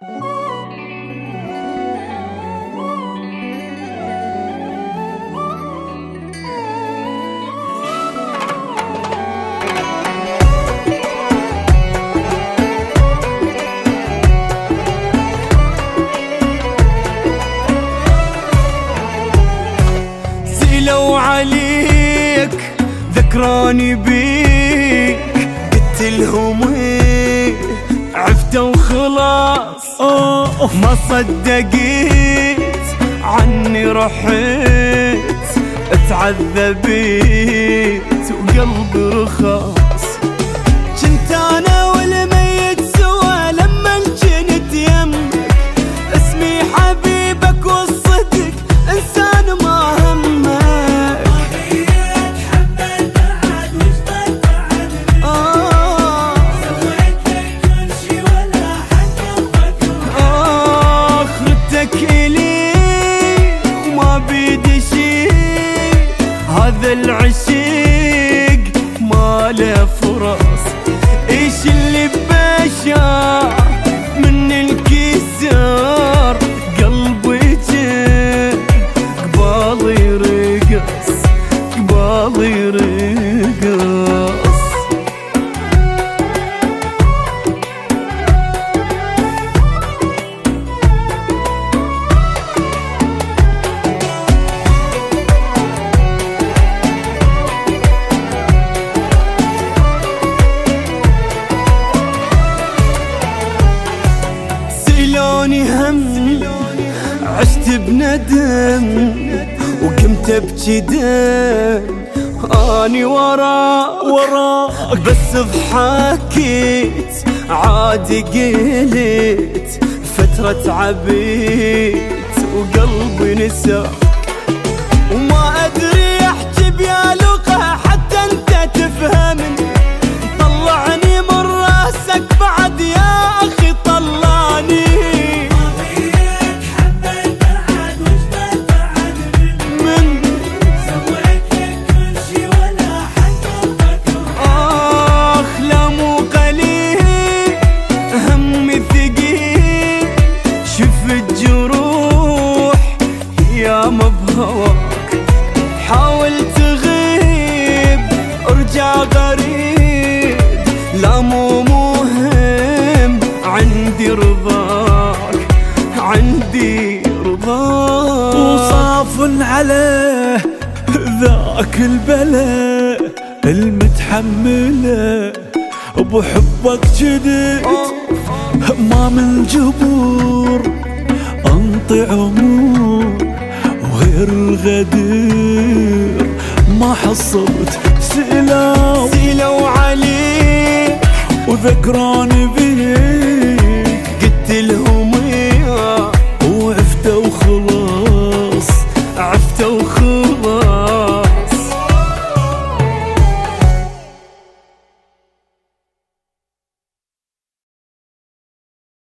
لو عليك ذكراني بيك قلت لهم ايه عفته وخلاص. ما صدقت عني رحت اتعذبت وقلبي رخاص. كنت انا والميت سوا لما كنت يمك اسمي حبيبك والصدق انسان ما همك. هذا العشق ما له فرص. ايش اللي ببشر من الكسر قلبي جه قبالي رقص قبالي رقص. هم عشت بندم وقمت ابكي دم اني وراك بس ضحكت عادي قلت فترة عبيت وقلبي نساك. وما ادري احكي بيا لغة حتى انت تفهمني. طلعني من راسك بعد يا اخي طلعني. حاول تغيب ارجع غريب لا مو مهم عندي رضاك عندي رضاك. وصاف عليه ذاك البلاء المتحمله بحبك جديد. ما من جبور انطي عمور غير الغدير ما حصلت سيلو عليك وذكراني